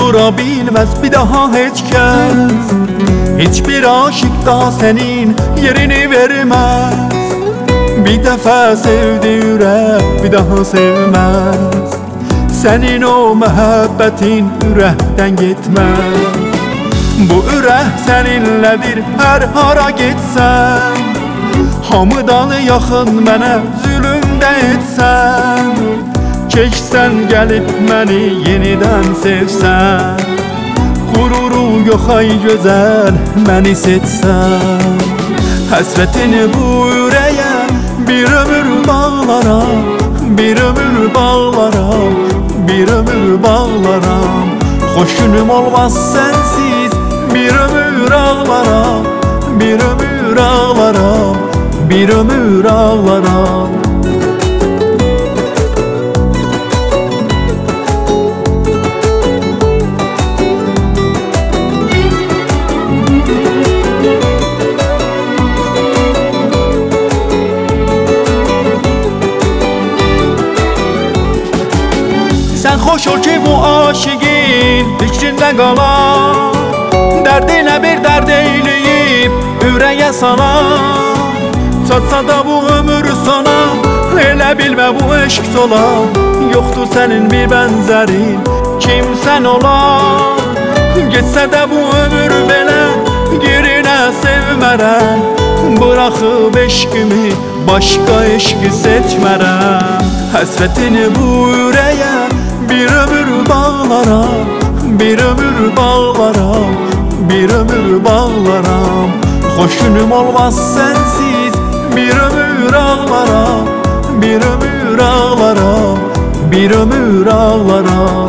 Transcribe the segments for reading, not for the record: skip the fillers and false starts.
Unuttura bilmez bir daha hiç kez. Hiçbir aşık da senin yerini vermez. Bir defa sevdi yürek bir daha sevmez. Senin o muhabbetin ürəkdən gitmez. Bu ürək seninledir her hara gitsen. Hamıdan yaxın mənə zülüm də etsən. Keçsən gəlib məni yenidən sevsən. Qururu yox ay gözəl məni seçsən. Həsrətini bu ürəyə bir ömür bağlaram. Bir ömür bağlaram, bir ömür bağlaram. Xoşunum olmaz sensiz bir ömür ağlaram. Bir ömür ağlaram, bir ömür ağlaram. Sen hoş ol ki bu aşığın fikrində qalan. Dərdinə bir dərd eyləyib ürəyə salan. Çatsa da bu ömür sona, elə bilmə bu eşq solan. Yoxdur sənin bir bənzərin, kimsən olan. Geçsə də bu ömür belə, girinə sevmərəm. Bıraxıb eşqimi, başqa eşqi seçmərəm. Həsrətini bu ürəyə bir ömür bağlaram. Bir ömür bağlaram, bir ömür bağlaram. Xoşunum olmaz sensiz bir ömür ağlaram. Bir ömür ağlaram, bir ömür ağlaram.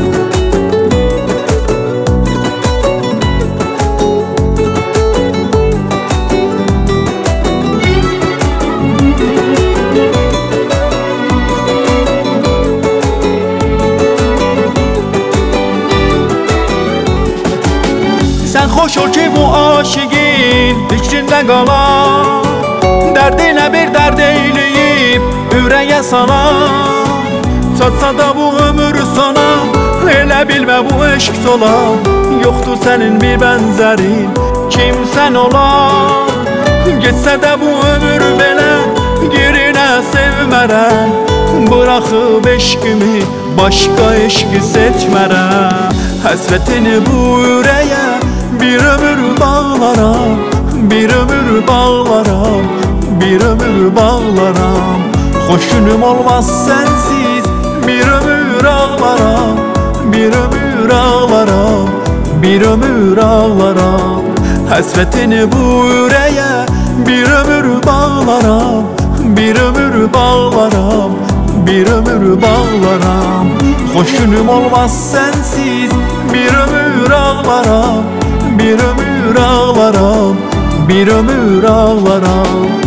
Sen hoş ol ki bu aşığın fikrində qalan. Dərdinə bir dərd eyləyib ürəyə salan. Çatsa da bu ömür sona, elə bilmə bu eşq solan. Yoxdur sənin bir bənzərin, kimsən olan. Geçsə də bu ömür belə, girinə sevmərəm. Bıraxıb eşqimi, başqa eşqi seçmərəm. Həsrətini bu ürəyə bir ömür bağlaram. Bir ömür bağlaram, bir ömür bağlaram. Xoşunum olmaz sensiz bir ömür ağlaram. Bir ömür ağlaram, bir ömür ağlaram. Həsrətini bu ürəyə bir ömür bağlaram. Bir ömür bağlaram, bir ömür bağlaram. Xoşunum olmaz sensiz bir ömür ağlaram. Bir ömür ağlaram, bir ömür ağlaram.